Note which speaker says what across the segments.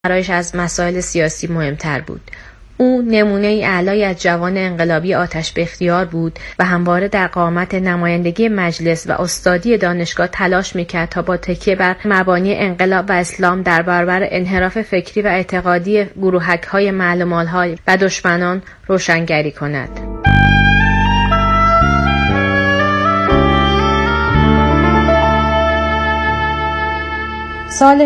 Speaker 1: برایش از مسائل سیاسی مهمتر بود. او نمونه اعلای از جوان انقلابی آتش به اختیار بود و همواره در قامت نمایندگی مجلس و استادی دانشگاه تلاش میکرد تا با تکیه بر مبانی انقلاب و اسلام در برابر انحراف فکری و اعتقادی گروهک‌های معلومال‌های و دشمنان روشنگری کند. سال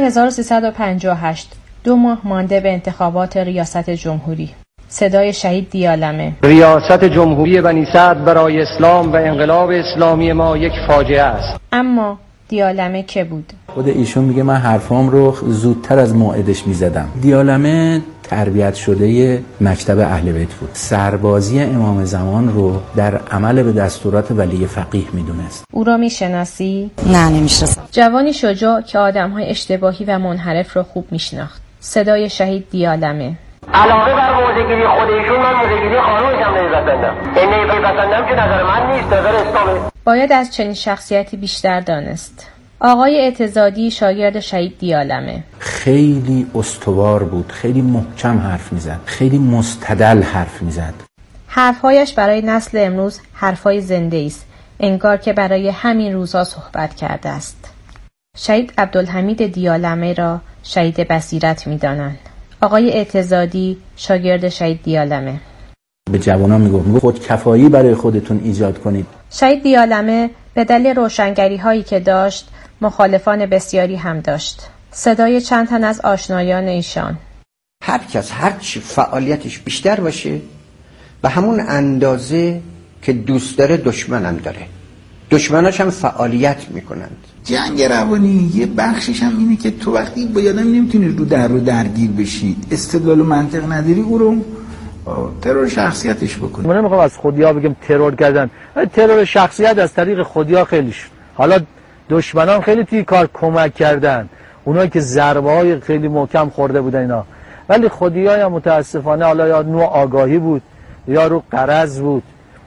Speaker 1: 1358 2 ماه مانده به انتخابات ریاست جمهوری. صدای شهید دیالمه.
Speaker 2: ریاست جمهوری بنی سعد برای اسلام و انقلاب اسلامی ما یک فاجعه است.
Speaker 1: اما دیالمه که بود؟
Speaker 3: خود ایشون میگه من حرفام رو زودتر از موعدش میزدم. دیالمه تربیت شده مکتب اهل بیت بود. سربازی امام زمان رو در عمل به دستورات ولی فقیه میدونست.
Speaker 1: او را میشناسی؟
Speaker 4: نه نمیشناسم.
Speaker 1: جوانی شجاع که آدم‌های اشتباهی و منحرف رو خوب میشناخت. صدای شهید دیالمه.
Speaker 2: علاوه بر موزه‌گیری خود ایشون، من موزه‌گیری خانومش هم نمی‌پسندم. این نمی‌پسندم که نظر من نیست، نظر اسلامه.
Speaker 1: باید از چنین شخصیتی بیشتر دانست. آقای اعتزادی شاگرد شهید دیالمه.
Speaker 3: خیلی استوار بود، خیلی محکم حرف میزد، خیلی مستدل حرف میزد.
Speaker 1: حرفهایش برای نسل امروز حرفای زنده است، انگار که برای همین روزها صحبت کرده است. شهید عبدالحمید دیالمه را شهید بصیرت می‌دانند. آقای اعتزادی شاگرد شهید دیالمه.
Speaker 3: به جوانان میگفت خودکفایی برای خودتون ایجاد کنید.
Speaker 1: شهید دیالمه به دلیل روشنگری هایی که داشت مخالفان بسیاری هم داشت. صدای چند تن از آشنایان ایشان.
Speaker 5: هر کس هر چی فعالیتش بیشتر باشه به همون اندازه که دوست داره دشمنم داره. دشمناش هم فعالیت میکنند.
Speaker 6: جنگ روانی یه بخشش هم اینه که تو وقتی با آدم نمیتونی رو درگیر بشی، استدلال و منطق نداری، او رو ترور شخصیتش بکنی.
Speaker 2: من نمیخوام از خودیا بگم ترور کردن، ترور شخصیت از طریق خودیا خیلی شد. حالا دشمنان خیلی توی کار کمک کردن، اونایی که ضربه‌های خیلی محکم خورده بودن اینا، ولی خودیا یا متاسفانه حالا یا نوع آگاهی بود یا رو غرض بود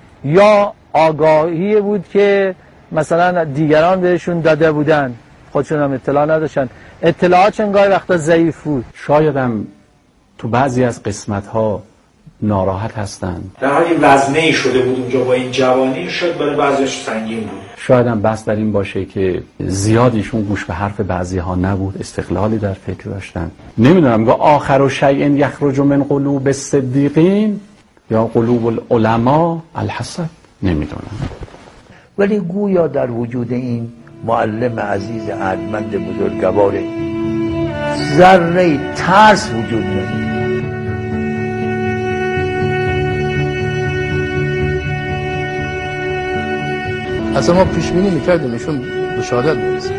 Speaker 2: یا آگاهی بود که مثلا دیگران بهشون داده بودن، خودشون هم اطلاع نداشتن. اطلاعات انگار وقتا ضعیف بود.
Speaker 7: شاید هم تو بعضی از قسمت‌ها ناراحت هستن.
Speaker 8: در حالی وزنه‌ای شده بود اونجا با این جوانی، شاید برای بعضیش سنگین بود.
Speaker 7: شاید هم بس در این باشه که زیادیشون گوش به حرف بعضی‌ها نبود، استقلالی در فکر داشتن. نمیدونم گاه آخر شیء یخرج من قلوب الصدیقین یا قلوب العلماء الحسد، نمیدونم.
Speaker 9: ولی گویا در وجود این معلم عزیز ارجمند بزرگوار ذره ترس وجود نداره.
Speaker 10: اصلا ما پیش بینی میکردیم ایشون به شهادت برسه.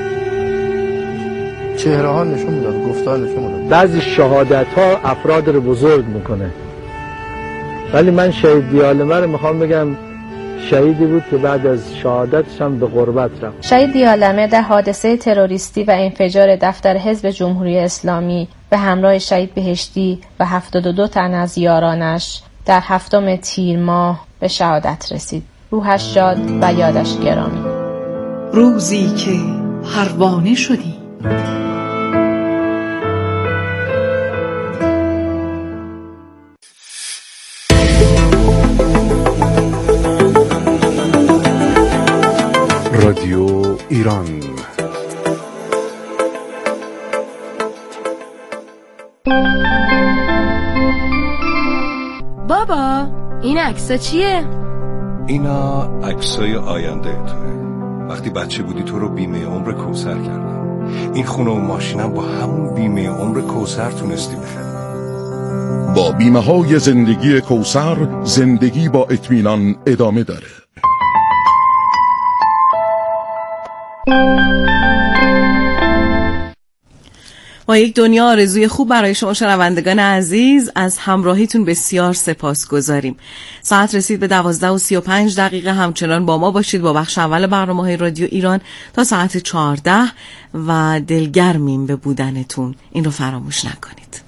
Speaker 10: چهره ها نشون میداد، گفتار نشون میداد.
Speaker 2: بعضی شهادت ها افراد رو بزرگ میکنه، ولی من شهید دیالمه رو میخوام بگم شهیدی بود که بعد از شهادتش هم به غربت رفت.
Speaker 1: شهید دیالمه در حادثه تروریستی و انفجار دفتر حزب جمهوری اسلامی به همراه شهید بهشتی و 72 تن از یارانش در 7 تیر ماه به شهادت رسید. روحش شاد و یادش گرامی.
Speaker 11: روزی که پروانه شدی
Speaker 12: رادیو ایران.
Speaker 13: بابا این عکسا چیه؟
Speaker 12: اینا عکسای آینده توه. وقتی بچه بودی تو رو بیمه عمر کوثر کردم. این خونه و ماشینم با همون بیمه عمر کوثر تونستی بخری.
Speaker 14: با بیمه های زندگی کوثر زندگی با اطمینان ادامه داره.
Speaker 11: با یک دنیا آرزوی خوب برای شما شنوندگان عزیز از همراهیتون بسیار سپاسگزاریم. ساعت رسید به 12:35. همچنان با ما باشید با بخش اول برنامه‌های رادیو ایران تا ساعت 14 و دلگرمیم به بودنتون. این رو فراموش نکنید.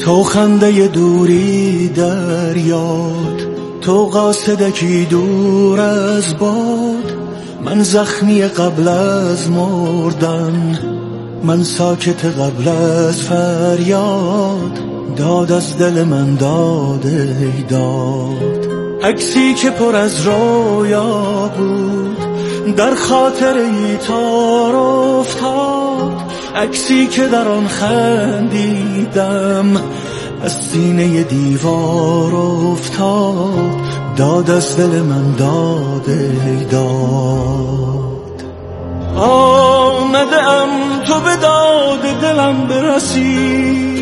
Speaker 4: تو خنده دوری در یاد، تو قاصدکی دور از باد، من زخمی قبل از مردن، من ساکت قبل از فریاد، داد از دل من داد ای داد. عکسی که پر از رویا بود در خاطر ای تار افتاد، عکسی که در آن خندیدم از سینه دیوار افتاد، داد از دل من داد ای داد. آمده ام تو به داد دلم برسی،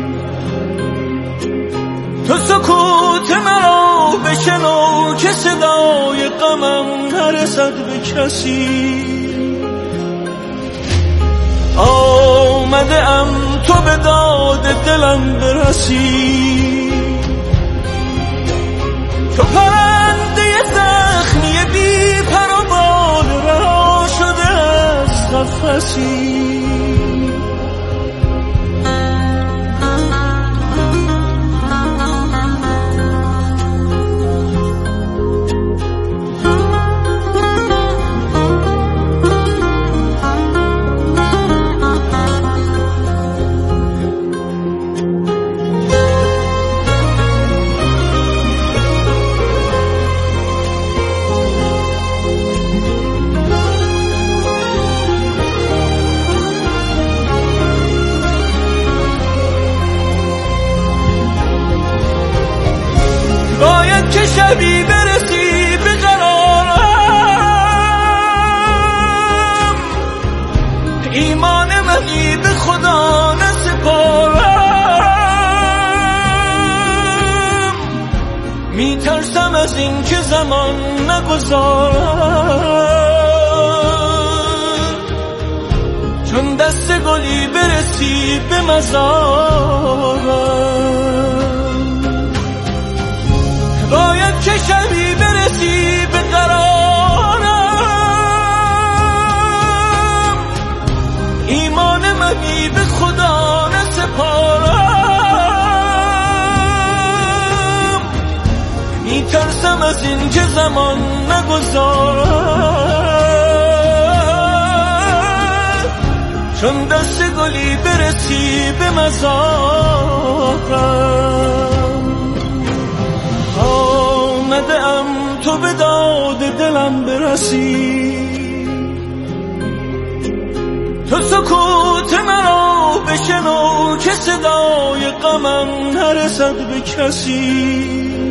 Speaker 4: تو سکوت مرا بشنو که صدای غمم نرسد به کسی. آمده ام تو به داد دلم برسی، تو پرنده زخمی بی پر و بال رها شده از قفسی. که شبی برسی به قرارم، ایمان منی به خدا نسپارم، میترسم از این که زمان نگذارم، چون دست گلی برسی به مزارم. باید که شبی برسی به قرارم، ایمان منی به خدا نسپارم، میترسم از این که زمان نگذارم، چون دست گلی برسی به مزارم. آمده ام تو به داد دلم برسی، تو سکوت مرا بشنو که صدای غمم نرسد به کسی.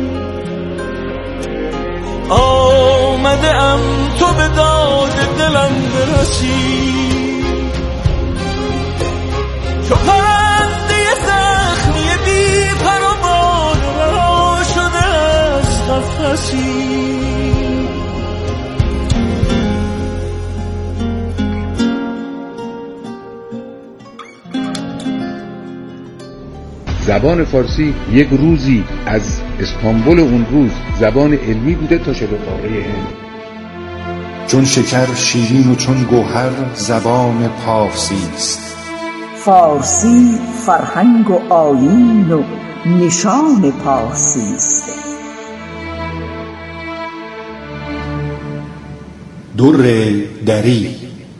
Speaker 4: آمده ام تو به داد دلم برسی، تو پرنده زخمی بی پر و بال رها شده از قفسی.
Speaker 15: زبان فارسی یک روزی از استانبول اون روز زبان علمی بوده تا شبه قاره هند.
Speaker 16: چون شکر شیرین و چون گوهر زبان پارسی است.
Speaker 17: فارسی فرهنگ و آیین و نشان پارسی است.
Speaker 16: در دری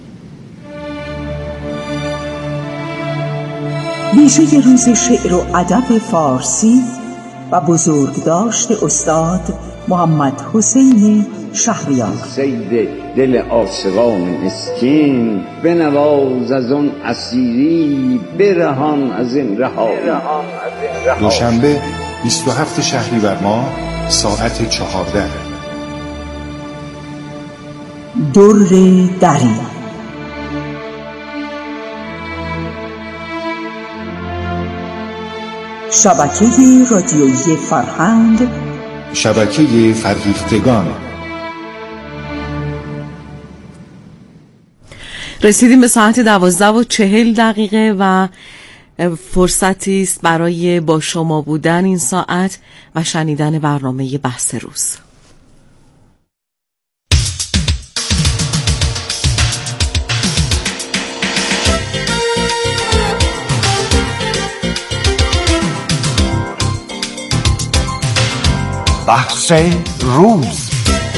Speaker 17: ویژه روز شعر و ادب فارسی و بزرگداشت استاد محمد حسین شهریار.
Speaker 18: سید دل عاشقان مسکین بنواز از اون اسیری برهان از این رها.
Speaker 16: دوشنبه 27 شهریور ماه ساعت 14.
Speaker 17: در دری شبکه رادیویی فرهنگ،
Speaker 16: شبکه فرهیختگان.
Speaker 11: رسیدیم به ساعت 12:40 و فرصتی است برای با شما بودن این ساعت و شنیدن برنامه بحث روز.
Speaker 19: بحث روز.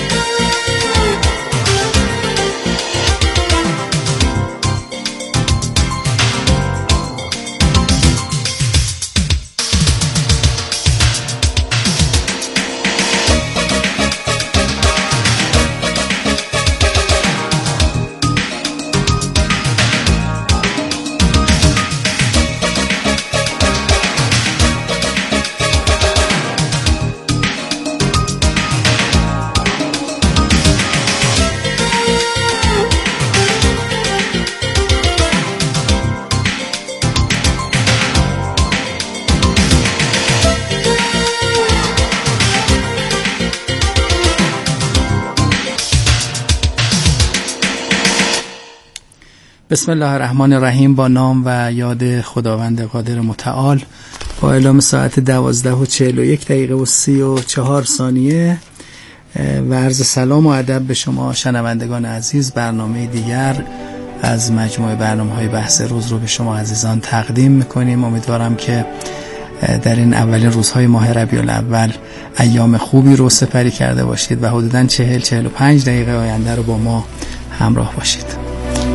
Speaker 20: بسم الله الرحمن الرحیم. با نام و یاد خداوند قادر متعال، با اعلام ساعت 12:41 و 34 ثانیه و عرض سلام و ادب به شما شنوندگان عزیز. برنامه دیگر از مجموعه برنامه‌های بحث روز رو به شما عزیزان تقدیم می‌کنیم. امیدوارم که در این اولین روزهای ماه ربیع الاول ایام خوبی رو سپری کرده باشید و حدوداً 40-45 دقیقه آینده رو با ما همراه باشید.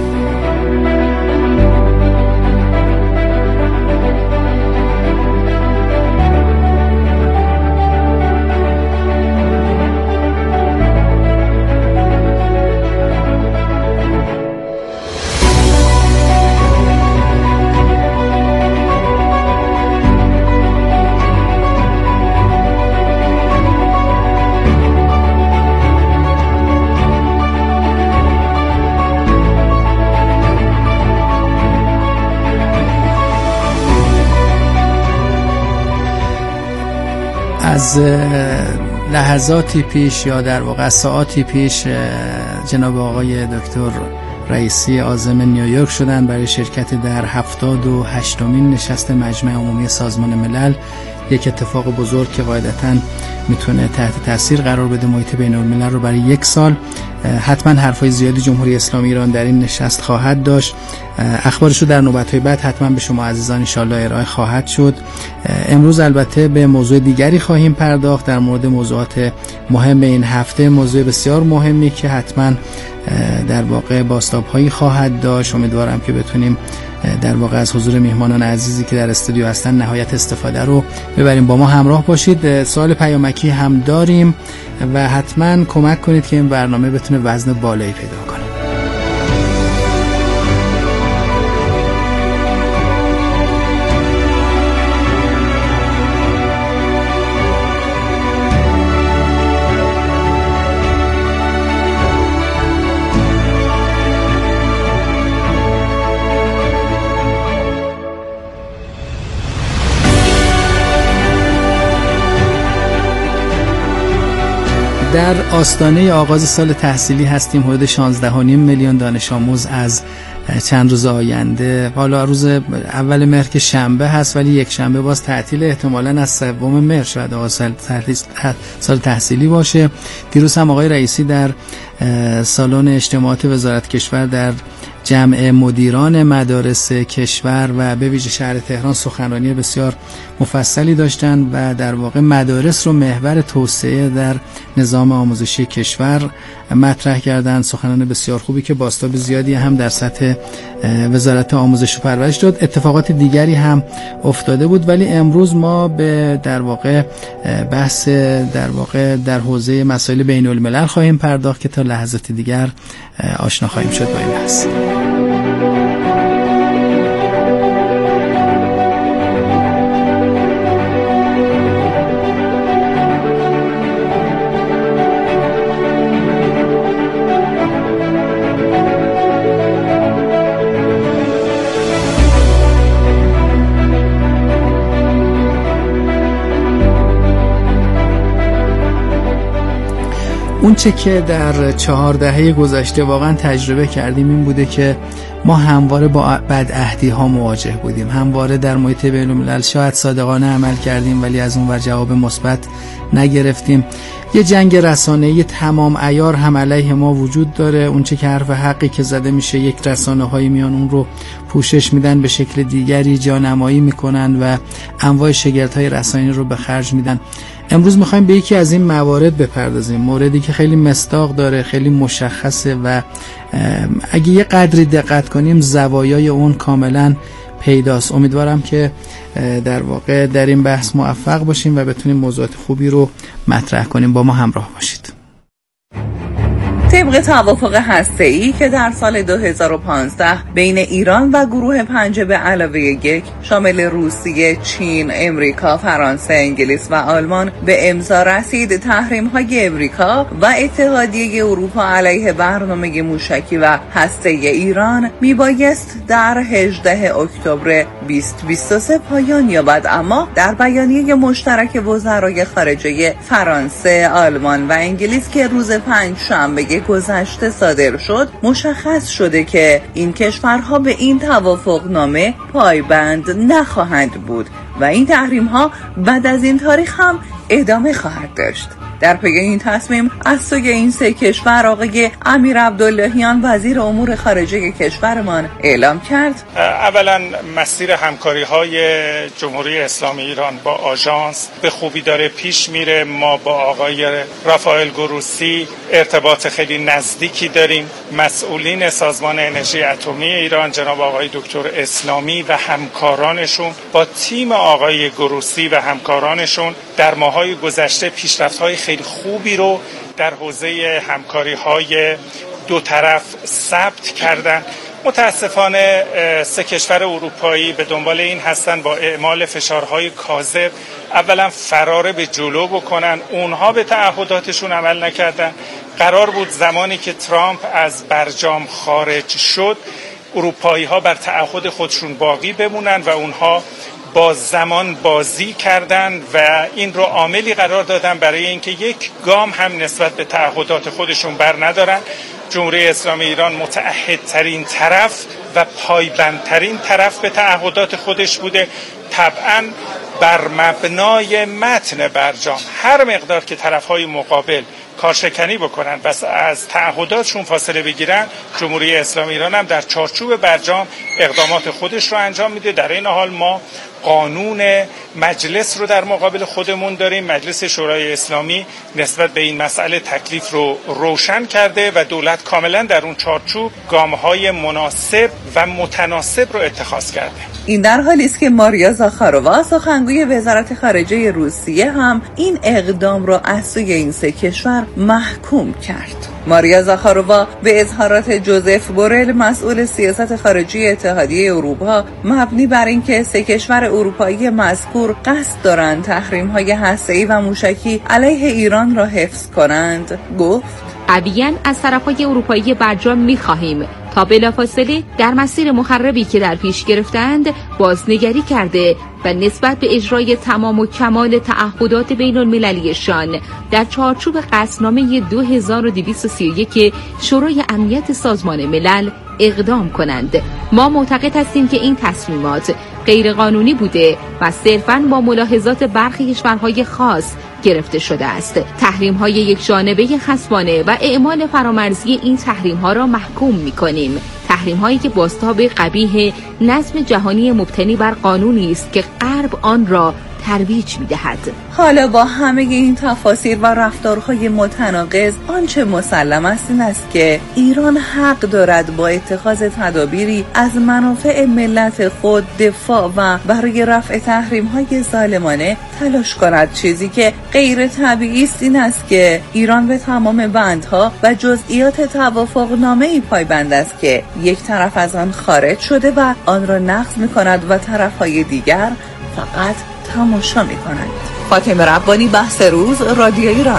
Speaker 20: از لحظاتی پیش یا در واقع ساعاتی پیش جناب آقای دکتر رئیسی عازم نیویورک شدن برای شرکت در 78مین نشست مجمع عمومی سازمان ملل. یک اتفاق بزرگ که قاعدتاً میتونه تحت تاثیر قرار بده محیط بین الملل رو برای 1 سال. حتما حرفای زیادی جمهوری اسلامی ایران در این نشست خواهد داشت. اخبارش رو در نوبت‌های بعد حتما به شما عزیزان ان شاءالله ارائه خواهد شد. امروز البته به موضوع دیگری خواهیم پرداخت در مورد موضوعات مهم این هفته. موضوع بسیار مهمی که حتما در واقع بازتاب‌هایی خواهد داشت. امیدوارم که بتونیم در واقع از حضور میهمانان عزیزی که در استودیو هستن نهایت استفاده رو ببریم. با ما همراه باشید. سوال پیامکی هم داریم و حتما کمک کنید که این برنامه بتونه وزن بالایی پیدا کنه. در آستانه آغاز سال تحصیلی هستیم. حدود 16.5 میلیون دانش آموز از چند روز آینده، حالا روز اول مهر که شنبه هست ولی یک شنبه باز تعطیل، احتمالاً از 3 مهر شاید آغاز سال تحصیلی باشه. دیروز هم آقای رئیسی در سالن اجتماعات وزارت کشور در جمع مدیران مدارس کشور و به ویژه شهر تهران سخنرانی بسیار مفصلی داشتن و در واقع مدارس رو محور توسعه در نظام آموزشی کشور مطرح کردن. سخنان بسیار خوبی که بازتاب زیادی هم در سطح وزارت آموزش و پرورش داد. اتفاقات دیگری هم افتاده بود ولی امروز ما به در واقع بحث در واقع در حوزه مسائل بین الملل خواهیم پرداخت که تا لحظات دیگر آشنا خواهیم شد با این بحث. اون چه که در 4 دهه گذشته واقعا تجربه کردیم این بوده که ما همواره با بدعهدی ها مواجه بودیم. همواره در محیط بین الملل شاید صادقانه عمل کردیم ولی از اون ور جواب مثبت نگرفتیم. یه جنگ رسانه‌ای تمام عیار هم علیه ما وجود داره. اون چه که حرف حقی که زده میشه یک رسانه‌های میان اون رو پوشش میدن، به شکل دیگری جانمایی میکنن و انواع شگردهای رسانه‌ای رو به خرج میدن. امروز میخوایم به یکی از این موارد بپردازیم، موردی که خیلی مصداق داره، خیلی مشخصه و اگه یه قدری دقت کنیم زوایای اون کاملا پیداست. امیدوارم که در واقع در این بحث موفق باشیم و بتونیم موضوعات خوبی رو مطرح کنیم. با ما همراه باشید.
Speaker 11: طبق توافق هسته‌ای که در سال 2015 بین ایران و گروه 5+1 شامل روسیه، چین، امریکا، فرانسه، انگلیس و آلمان به امضا رسید، تحریم‌های امریکا و اتحادیه اروپا علیه برنامه موشکی و هسته ایران میبایست در 18 اکتبر 2023 پایان یابد، اما در بیانیه مشترک وزرای خارجه فرانسه، آلمان و انگلیس که روز پنجشنبه گذشته صادر شد، مشخص شده که این کشورها به این توافقنامه پایبند نخواهند بود و این تحریم‌ها بعد از این تاریخ هم ادامه خواهد داشت. در پی این تصمیم از سوی این سه کشور آقای امیر عبداللهیان وزیر امور خارجه کشورمان اعلام کرد:
Speaker 8: اولا مسیر همکاری‌های جمهوری اسلامی ایران با آژانس به خوبی داره پیش میره. ما با آقای رافائل گروسی ارتباط خیلی نزدیکی داریم. مسئولین سازمان انرژی اتمی ایران جناب آقای دکتر اسلامی و همکارانشون با تیم آقای گروسی و همکارانشون در ماه‌های گذشته پیشرفت‌های خیلی خوبی رو در حوزه همکاری‌های دو طرف ثبت کردن. متاسفانه سه کشور اروپایی به دنبال این هستن با اعمال فشارهای کاذب اولا فرار به جلو بکنن. اونها به تعهداتشون عمل نکردن. قرار بود زمانی که ترامپ از برجام خارج شد اروپایی‌ها بر تعهد خودشون باقی بمونن و اونها با زمان بازی کردن و این رو عاملی قرار دادن برای اینکه یک گام هم نسبت به تعهدات خودشون بر ندارن. جمهوری اسلامی ایران متعهدترین طرف و پایبندترین طرف به تعهدات خودش بوده. طبعاً بر مبنای متن برجام هر مقدار که طرف‌های مقابل کارشکنی بکنن و از تعهداتشون فاصله بگیرن، جمهوری اسلامی ایران هم در چارچوب برجام اقدامات خودش رو انجام میده. در این حال ما قانون مجلس رو در مقابل خودمون داریم. مجلس شورای اسلامی نسبت به این مسئله تکلیف رو روشن کرده و دولت کاملا در اون چارچوب گام‌های مناسب و متناسب رو اتخاذ کرده.
Speaker 11: این در حالی است که ماریا زاخارۆوا سخنگوی وزارت خارجه روسیه هم این اقدام را از سوی این سه کشور محکوم کرد. ماریا زاخارۆوا به اظهارات جوزف بورل مسئول سیاست خارجی اتحادیه اروپا مبنی بر اینکه سه کشور اروپایی مذکور قصد دارند تحریم‌های هسته‌ای و موشکی علیه ایران را حفظ کنند، گفت:
Speaker 21: ابیاً از طرف‌های اروپایی برجام می‌خواهیم تا بلافاصله در مسیر مخربی که در پیش گرفتند بازنگری کرده و نسبت به اجرای تمام و کمال تعهدات بین المللیشان در چارچوب قصدنامه 2231 شورای امنیت سازمان ملل اقدام کنند. ما معتقد هستیم که این تصمیمات غیرقانونی بوده و صرفاً با ملاحظات برخی کشورهای خاص گرفته شده است. تحریم‌های یکجانبه خصمانه و اعمال فرامرزی این تحریم‌ها را محکوم می‌کنیم. تحریم‌هایی که بازتاب قبیح نظم جهانی مبتنی بر قانونی است که غرب آن را ترویج می‌دهد.
Speaker 11: حالا با همه این تفاسیر و رفتارهای متناقض آنچه مسلم است این است که ایران حق دارد با اتخاذ تدابیری از منافع ملت خود دفاع و برای رفع تحریم‌های ظالمانه تلاش کند. چیزی که غیر طبیعی است این است که ایران به تمام بندها و جزئیات توافقنامه‌ای پایبند است که یک طرف از آن خارج شده و آن را نقض می‌کند و طرف‌های دیگر فقط تماشا می‌کنند. فاطمه ربانی، بحث روز، رادیو ایران.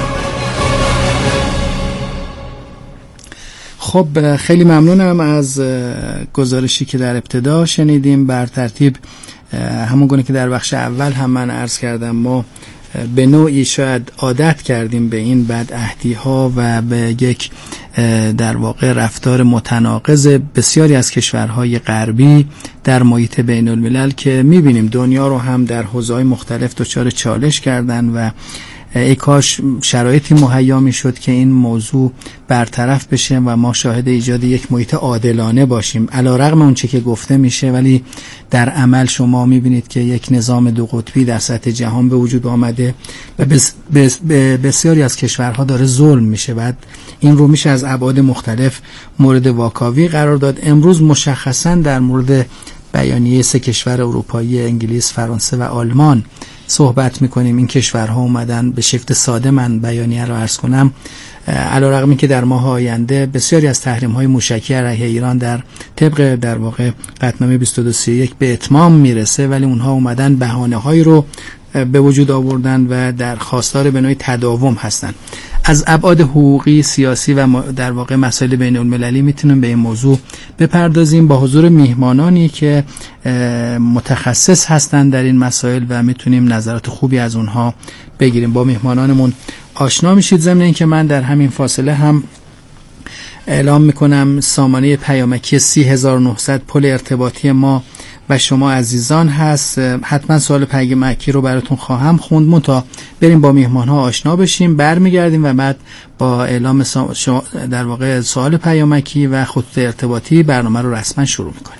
Speaker 20: خب خیلی ممنونم از گزارشی که در ابتدا شنیدیم. بر ترتیب همون گونه که در بخش اول هم من عرض کردم، ما به نوعی شاید عادت کردیم به این بدعهدی‌ها و به یک در واقع رفتار متناقض بسیاری از کشورهای غربی در محیط بین الملل که می‌بینیم دنیا رو هم در حوزه‌های مختلف دچار چالش کردن و ای کاش شرایطی مهیا میشد که این موضوع برطرف بشه و ما شاهد ایجاد یک محیط عادلانه باشیم. علیرغم اون چه که گفته میشه، ولی در عمل شما میبینید که یک نظام دو قطبی در سطح جهان به وجود آمده و بسیاری از کشورها داره ظلم میشه. بعد این رو میشه از ابعاد مختلف مورد واکاوی قرار داد. امروز مشخصا در مورد بیانیه 3 کشور اروپایی، انگلیس، فرانسه و آلمان صحبت میکنیم. این کشورها اومدن به شکل ساده، من بیانیه رو عرض کنم، علیرغم اینکه در ماه آینده بسیاری از تحریم‌های موشکی علیه ایران در طبق در واقع قطعنامه 2231 به اتمام میرسه، ولی اونها اومدن بهانه‌هایی رو به وجود آوردن و در خواستار به نوعی تداوم هستن. از ابعاد حقوقی، سیاسی و در واقع مسائل بین المللی میتونیم به این موضوع بپردازیم با حضور میهمانانی که متخصص هستند در این مسائل و میتونیم نظرات خوبی از اونها بگیریم. با میهمانانمون آشنا میشید. ضمن اینکه من در همین فاصله هم اعلام میکنم سامانه پیامکی 30900 پل ارتباطی ما و شما عزیزان هست. حتما سوال پیامکی رو براتون خواهم خوند، تا بریم با میهمان ها آشنا بشیم، برمیگردیم و بعد با اعلام در واقع سوال پیامکی و خطوط ارتباطی برنامه رو رسما شروع میکنیم.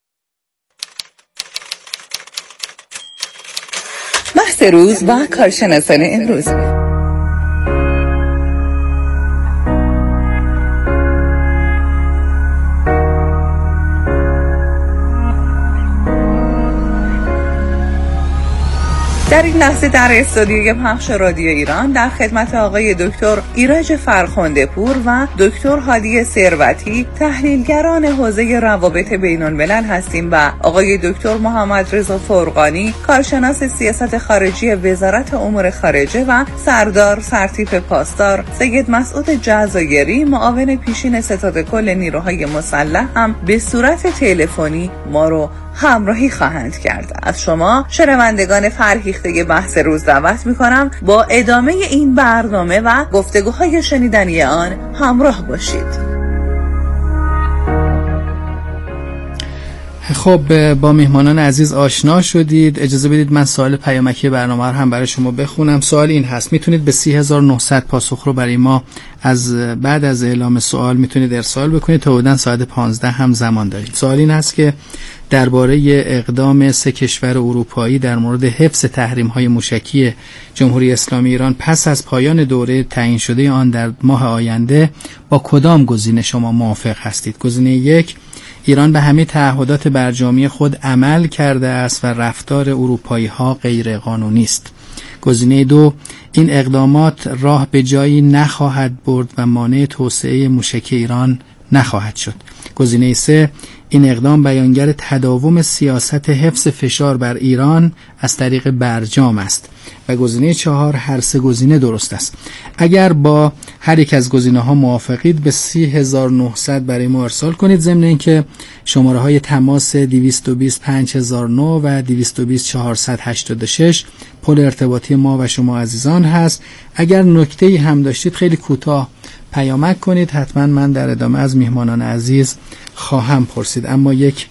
Speaker 3: بحث روز و کارشناسان امروز. در این لحظه در استودیوی پخش رادیو ایران در خدمت آقای دکتر ایرج فرخنده پور و دکتر هادی ثروتی، تحلیلگران حوزه روابط بین الملل هستیم و آقای دکتر محمد رضا فرقانی، کارشناس سیاست خارجی وزارت امور خارجه و سردار سرتیپ پاسدار سید مسعود جزایری، معاون پیشین ستاد کل نیروهای مسلح، هم به صورت تلفنی ما رو همراهی خواهند کرد. از شما شنوندگان فرهیخته بحث روز دعوت می‌کنم با ادامه این برنامه و گفتگوهای شنیدنی آن همراه باشید.
Speaker 20: خب، با میهمانان عزیز آشنا شدید. اجازه بدید من سوال پیامکی برنامه رو هم برای شما بخونم. سوال این هست: میتونید به 3900 پاسخ رو برای ما از بعد از اعلام سوال میتونید ارسال بکنید تا حدوداً ساعت 15 هم زمان دارید. سوال این هست که درباره اقدام 3 کشور اروپایی در مورد حفظ تحریم‌های موشکی جمهوری اسلامی ایران پس از پایان دوره تعیین شده آن در ماه آینده، با کدام گزینه شما موافق هستید؟ گزینه 1: ایران به همه تعهدات برجامی خود عمل کرده است و رفتار اروپایی‌ها غیر قانونی است. گزینه 2: این اقدامات راه به جایی نخواهد برد و مانع توسعه موشکی ایران نخواهد شد. گزینه 3: این اقدام بیانگر تداوم سیاست حفظ فشار بر ایران از طریق برجام است. و گزینه 4: هر 3 گزینه درست است. اگر با هر یک از گزینه‌ها موافقید به 30900 برای ما ارسال کنید. ضمن اینکه شماره‌های تماس 220 5009 و 220 486 پل ارتباطی ما و شما عزیزان هست. اگر نکته‌ای هم داشتید خیلی کوتاه پیامک کنید، حتما من در ادامه از میهمانان عزیز خواهم پرسید. اما یک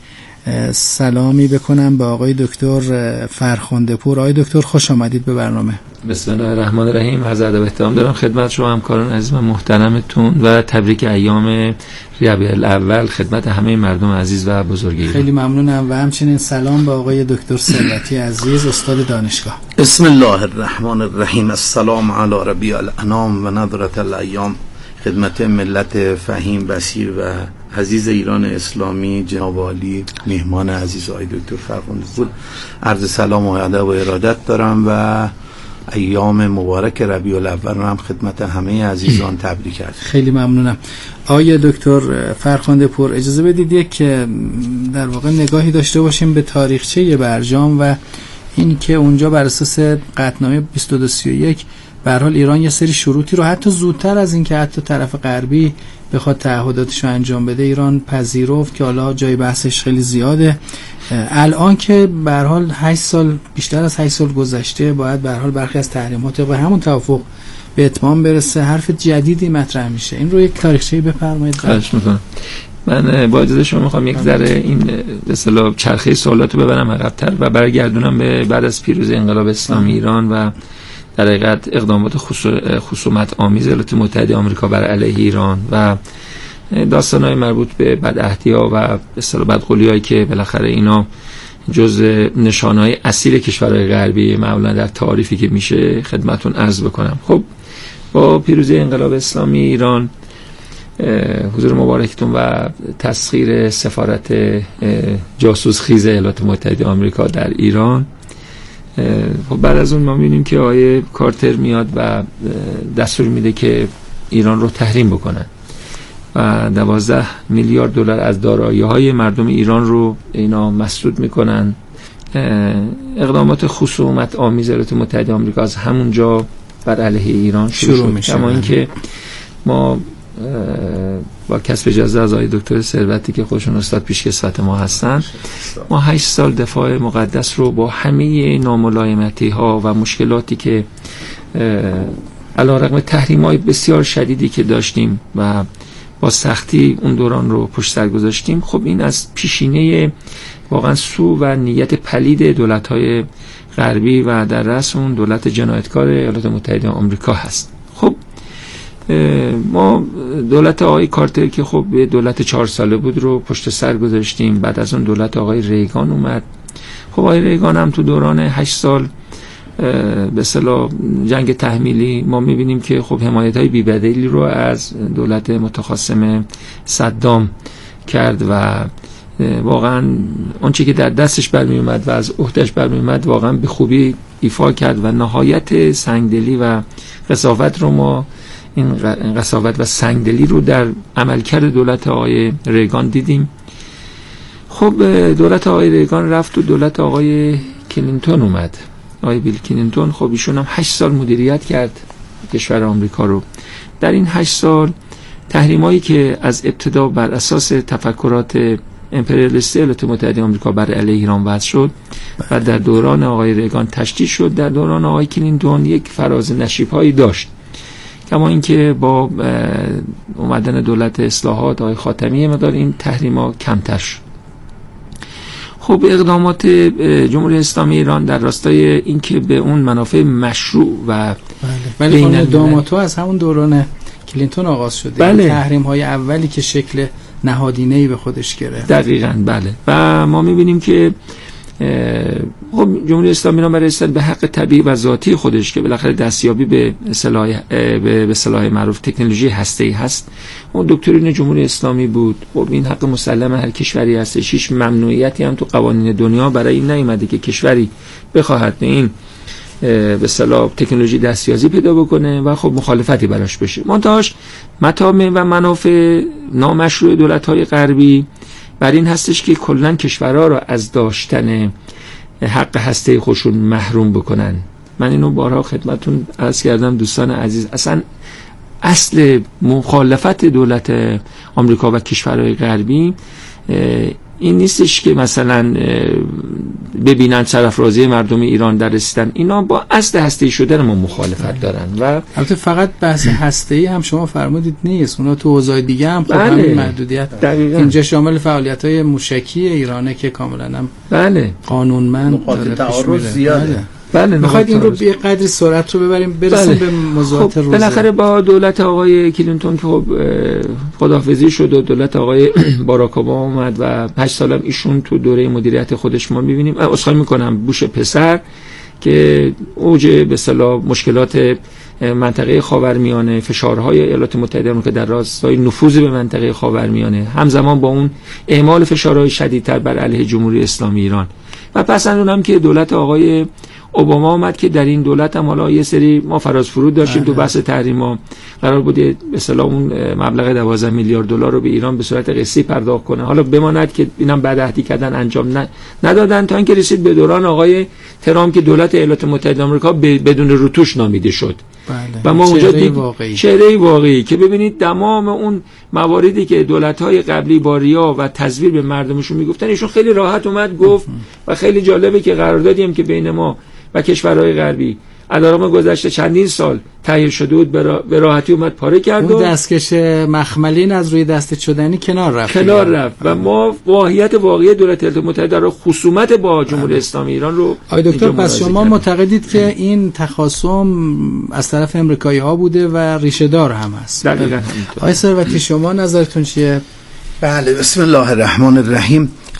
Speaker 20: سلامی بکنم به آقای دکتر فرخنده پور. آقای دکتر خوش آمدید به برنامه.
Speaker 22: بسم الله الرحمن الرحیم. عرض ادب و احترام دارم خدمت شما همکاران عزیز و محترمتون و تبریک ایام ربیع الاول خدمت همه مردم عزیز و بزرگی.
Speaker 20: خیلی ممنونم و همچنین سلام به آقای دکتر ثروتی عزیز، استاد دانشگاه.
Speaker 23: بسم الله الرحمن الرحیم. السلام علی ربیع الانام و نظرة الایام. خدمت ملت فهیم بصیر و عزیز ایران اسلامی، جناب عالی میهمان عزیز آقای دکتر فرخنده پور، عرض سلام و ادب و ارادت دارم و ایام مبارک ربیع الاول رو هم خدمت همه عزیزان تبریک کردم.
Speaker 20: خیلی ممنونم. آقای دکتر فرخنده پور، اجازه بدید یک در واقع نگاهی داشته باشیم به تاریخچه برجام و این که اونجا بر اساس قطعنامه 2231 به هر حال ایران یه سری شروطی رو حتی زودتر از این که حتی طرف غربی بخواد تعهداتش رو انجام بده ایران پذیرفت، که حالا جای بحثش خیلی زیاده. الان که به هر حال 8 سال، بیشتر از 8 سال گذشته، باید به هر حال برخی از تحریمات و همون توافق به اتمام برسه، حرف جدیدی مطرح میشه. این رو یک تاریخچه‌ای بفرمایید.
Speaker 22: خواهش می‌کنم. من با اجازه شما میخوام یک ذره این به اصطلاح چرخه سوالاتو ببرم عقب‌تر و برگردونم به بعد از پیروزی انقلاب اسلامی ایران و در حقیقت اقدامات خصومت آمیز ایالات متحده آمریکا بر علیه ایران و داستان‌های مربوط به بدعهدی‌ها و به اصطلاح بدقولی‌هایی که بالاخره اینا جزء نشانه‌های اصیل کشورهای غربی معمولا در تعریفی که میشه خدمتتون عرض بکنم. خب با پیروزی انقلاب اسلامی ایران، حضور مبارکتون و تسخیر سفارت جاسوس خیز ایالات متحده آمریکا در ایران، خب بعد از اون ما می‌بینیم که آقای کارتر میاد و دستور میده که ایران رو تحریم بکنن و 12 میلیارد دلار از دارایی‌های مردم ایران رو اینا مسدود میکنن. اقدامات خصومت آمیز ایالات متحده آمریکا از همونجا بر علیه ایران شروع میشه. اما اینکه ما با کسب اجازه از آقای دکتر ثروتی که خودشون استاد پیشکسوت ما هستن، ما 8 سال دفاع مقدس رو با همه ناملایمتی ها و مشکلاتی که علیرغم تحریم‌های بسیار شدیدی که داشتیم و با سختی اون دوران رو پشت سر گذاشتیم، خب این از پیشینه واقعا سو و نیت پلید دولت‌های غربی و در رأس اون دولت جنایتکار ایالات متحده آمریکا هست. خب ما دولت آقای کارتر که خب دولت 4 ساله بود رو پشت سر گذاشتیم. بعد از اون دولت آقای ریگان اومد. خب آقای ریگان هم تو دوران 8 سال به اصطلاح جنگ تحمیلی ما میبینیم که خب حمایت‌های بی‌بدیلی رو از دولت متخاصم صدام کرد و واقعا آنچه که در دستش برمی اومد و از عهدهش برمی اومد واقعا به خوبی ایفا کرد و نهایت سنگدلی و قساوت رو ما این قساوت و سنگدلی رو در عملکرد دولت آقای ریگان دیدیم. خب دولت آقای ریگان رفت و دولت آقای کلینتون اومد. آقای بیل کلینتون خب ایشون هم 8 سال مدیریت کرد کشور آمریکا رو. در این 8 سال تحریمایی که از ابتدا بر اساس تفکرات امپریالیستی ایالات متحده آمریکا بر علیه ایران وضع شد و در دوران آقای ریگان تشدید شد، در دوران آقای کلینتون یک فراز نشیب‌هایی داشت. کما اینکه با اومدن دولت اصلاحات آقای خاتمی مقدار این تحریم‌ها کمتر شد. خب اقدامات جمهوری اسلامی ایران در راستای اینکه به اون منافع مشروع و
Speaker 20: ولی اقدامات از همون دوران کلینتون آغاز شده.
Speaker 22: بله.
Speaker 20: تحریم‌های اولی که شکل نهادینه‌ای به خودش گرفت.
Speaker 22: دقیقاً بله. و ما می‌بینیم که خب جمهوری اسلامی ایران برای رسیدن به حق طبیعی و ذاتی خودش که بالاخره دستیابی به اصطلاح معروف تکنولوژی هسته‌ای هست، اون دکترین جمهوری اسلامی بود. خب این حق مسلم هر کشوری هست. هیچ ممنوعیتی هم تو قوانین دنیا برای این نیامده که کشوری بخواهد به این به اصطلاح تکنولوژی دستیابی پیدا بکنه و خب مخالفتی براش بشه. منتهاش مطامع و منافع نامشروع دولت‌های غربی بر این هستش که کلن کشورها را از داشتن حق هسته خودشون محروم بکنن. من اینو بارها خدمتون عرض کردم دوستان عزیز، اصل مخالفت دولت آمریکا و کشورهای غربی این نیستش که مثلا ببینن سرافرازی مردم ایران در رسیدن، اینا با اصل هسته‌ای شدن ما مخالفت دارن. و
Speaker 20: البته فقط بحث هسته‌ای هم شما فرمودید نیست، اونا تو اوضاع دیگه هم خب همین محدودیت
Speaker 22: دقیقاً.
Speaker 20: اینجا شامل فعالیت‌های موشکی ایرانه که کاملاً هم قانونمند
Speaker 23: تعارض زیاده.
Speaker 22: بله
Speaker 20: میخواید این رو یه قدری سرعت رو ببریم برسیم به موضوعات روزه.
Speaker 22: بالاخره با دولت آقای کلینتون که خب خداحافظی شد و دولت آقای باراک اوباما اومد و 8 سال هم ایشون تو دوره مدیریت خودش ما می‌بینیم. اسخای می‌کنم بوش پسر که اوج به اصطلاح مشکلات منطقه خاورمیانه، فشارهای ایالات متحده آمریکا در راستای نفوذ به منطقه خاورمیانه، همزمان با اون اعمال فشارهای شدیدتر بر علیه جمهوری اسلامی ایران و پس از اونم که دولت آقای اوباما اومد که در این دولت هم حالا یه سری ما فراز فرود داشتیم تو بحث تحریما. قرار بود به اصطلاح اون مبلغ 12 میلیارد دلار رو به ایران به صورت قسطی پرداخت کنه. حالا بماند که اینم بدعهدی کردن انجام ندادن تا اینکه رسید به دوران آقای ترامپ که دولت ایالات متحده آمریکا بدون روتوش نامیده شد.
Speaker 20: بله.
Speaker 22: و ما اونجا
Speaker 20: چهره
Speaker 22: واقعی که ببینید تمام اون مواردی که دولت‌های قبلی با ریا و تزویر به مردمشون میگفتن ایشون خیلی راحت اومد گفت و خیلی جالبه که قراردادی هم که بین ما و کشورهای غربی علارغم گذشته چندین سال تهیه شده بود به راحتی اومد پاره کرد
Speaker 20: اون دستکش مخملین از روی دست شدنی کنار رفت
Speaker 22: و ما واقعیت واقعی دولت ایالات متحده را خصومت با جمهوری اسلامی ایران رو
Speaker 20: آقای دکتر پس شما معتقدید که این تخاصم از طرف امریکایی‌ها بوده و ریشه دار هم هست؟
Speaker 22: دقیقاً.
Speaker 20: آقای ثروتی شما نظرتون چیه؟
Speaker 23: بله، بسم الله الرحمن الرحیم.